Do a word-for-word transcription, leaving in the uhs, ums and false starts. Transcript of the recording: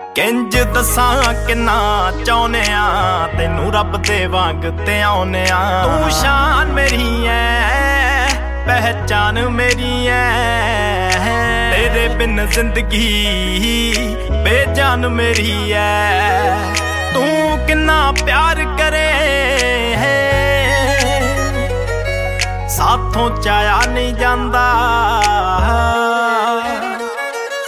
किंज दसां किन्ना चाहुने आ तैनू रब दे वांग ते आउने आ। तू शान मेरी है पहचान मेरी है, तेरे बिन जिंदगी बेजान मेरी है। तू किन्ना प्यार करे साथों चाया नहीं जांदा।